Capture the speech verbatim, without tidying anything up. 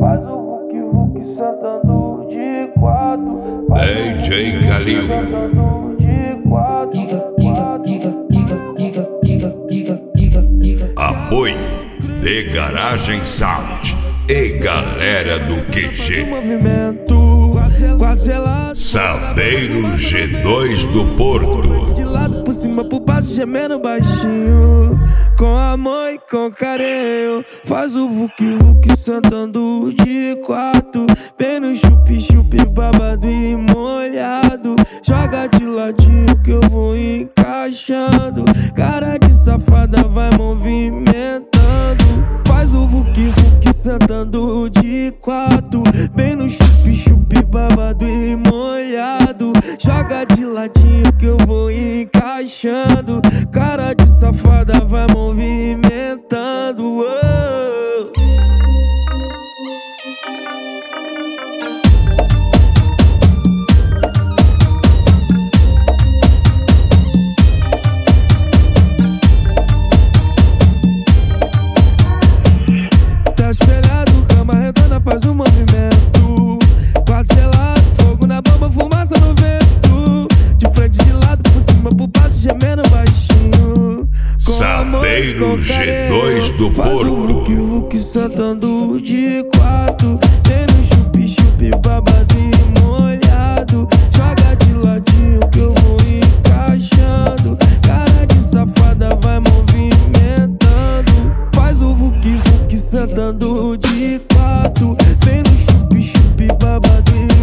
Faz o Hulk Hulk sentando de quatro. D J Kalil. Sentando de quatro. Apoio de Garagem Sound e galera do Q G. Movimento, quadro gelado. Saveiro G dois do Porto. De lado por cima, por baixo, gemendo baixinho. Com amor e com carinho. Faz o Hulk Hulk sentando de quatro. Vem no chup-chup babado e molhado. Joga de ladinho que eu vou encaixando. Cara de safada vai movimentando. Faz o Hulk Hulk sentando de quatro. Vem no chup-chup babado e molhado. Joga de ladinho que eu vou encaixando. Cara de safada vai movimentando. Oh. Tá espelhado, cama redonda faz um movimento. Quadro gelado, fogo na bomba, fumaça no vento. De frente, de lado, por cima, por baixo, gemendo baixinho. Saveiro G dois do Faz o Hulk Porto. Hulk sentando de quatro. Tem no chup-chup babado e molhado. Joga de ladinho que eu vou encaixando. Cara de safada vai movimentando. Faz o Hulk Hulk sentando de quatro. Vem no chup-chup babado e